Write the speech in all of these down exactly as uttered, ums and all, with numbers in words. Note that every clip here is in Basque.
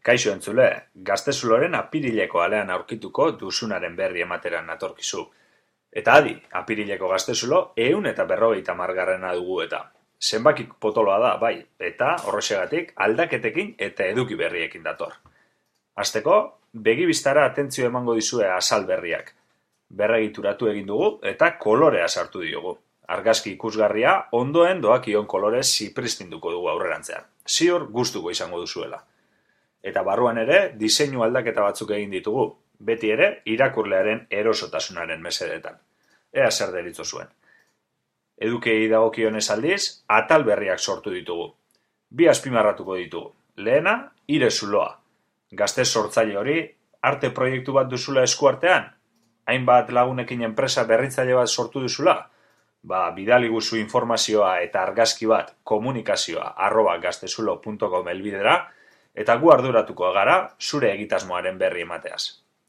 Kaixo entzule, Gaztezuloren apirileko alean aurkituko duzunaren berri emateran natorkizu. Eta adi, apirileko Gaztezulo ehun eta berrogeita hamargarrena dugu eta. Zenbakik potoloa da, bai, eta horrexegatik aldaketekin eta eduki berriekin dator. Hasteko, begibistara atentzio emango dizue azal berriak. Berregituratu egin dugu eta kolorea sartu diogu. Argazki ikusgarria ondoen doakion kolorez zipristinduko dugu aurrerantzean. Ziur gustuko izango duzuela. Eta barruan ere, diseinu aldaketa batzuk egin ditugu, beti ere irakurlearen erosotasunaren mesedetan. Ea zer deritzo zuen. Edukei dagokionez aldiz, atal berriak sortu ditugu. Bi azpimarratuko ditugu. Lehena, Ire Zuloa. Gazte sortzaile hori, arte proiektu bat duzula eskuartean? Hainbat lagunekin enpresa berritzaile bat sortu duzula? Ba, bidali guzu informazioa eta argazki bat komunikazioa arroba gaztezulo punto com elbidera, eta gu arduratuko gara zure egitasmoaren berri emateaz.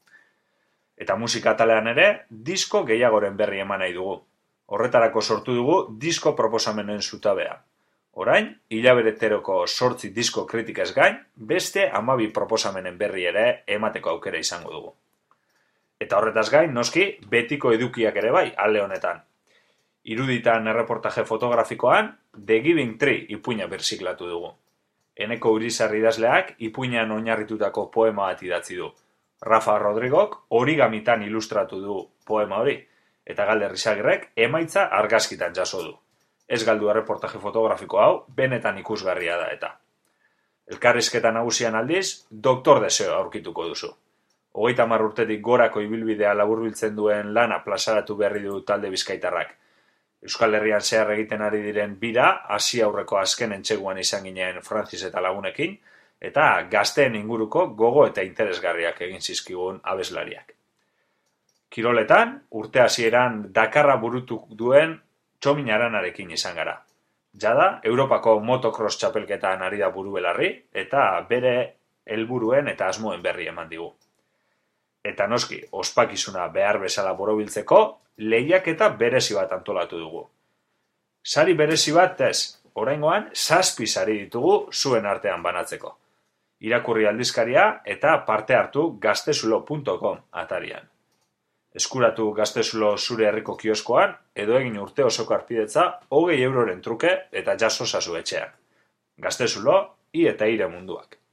Eta musika atalean ere, disko gehiagoren berri eman nahi dugu. Horretarako sortu dugu disko proposamenen zutabea. Orain, hilabeteroko sortzi disko kritikez gain, beste hamabi proposamenen berri ere emateko aukera izango dugu. Eta horretaz gain, noski, betiko edukiak ere bai, alde honetan. Iruditan erreportaje fotografikoan, The Giving Tree ipuina birziklatu dugu. Eneko Urizar idazleak ipuinean oinarritutako poema bat idatzi du. Rafa Rodrigok origamitan ilustratu du poema hori, eta Galder Izagirrek emaitza argazkitan jaso du. Ez galdu erreportaje fotografiko hau, benetan ikusgarria da eta. Elkarrizketa nagusian aldiz, Doktor Deseo aurkituko duzu. Hogeita hamar urtetik gorako ibilbidea laburbiltzen duen lana plazaratu berri du talde bizkaitarrak. Euskal Herrian zehar egiten ari diren bira, hasi aurreko azken entseguan izan ginen Francis eta lagunekin, eta gazteen inguruko gogo eta interesgarriak egin zizkigun abeslariak. Kiroletan, urte hasieran Dakarra burutu duen Txomin Aranarekin izan gara. Jada, Europako motocross txapelketan ari da buru belarri, eta bere helburuen eta asmoen berri eman digu. Eta noski, ospakizuna behar bezala borobiltzeko, lehiaketa berezi bat antolatu dugu. Sari berezi bat ez, oraingoan zazpi sari ditugu zuen artean banatzeko. Irakurri aldizkaria eta parte hartu gaztezulo punto com atarian. Eskuratu Gaztezulo zure herriko kioskoan, edo egin urte osoko arpidetza hogei euroren truke eta jaso zazu etxean. Gaztezulo, i eta ire munduak.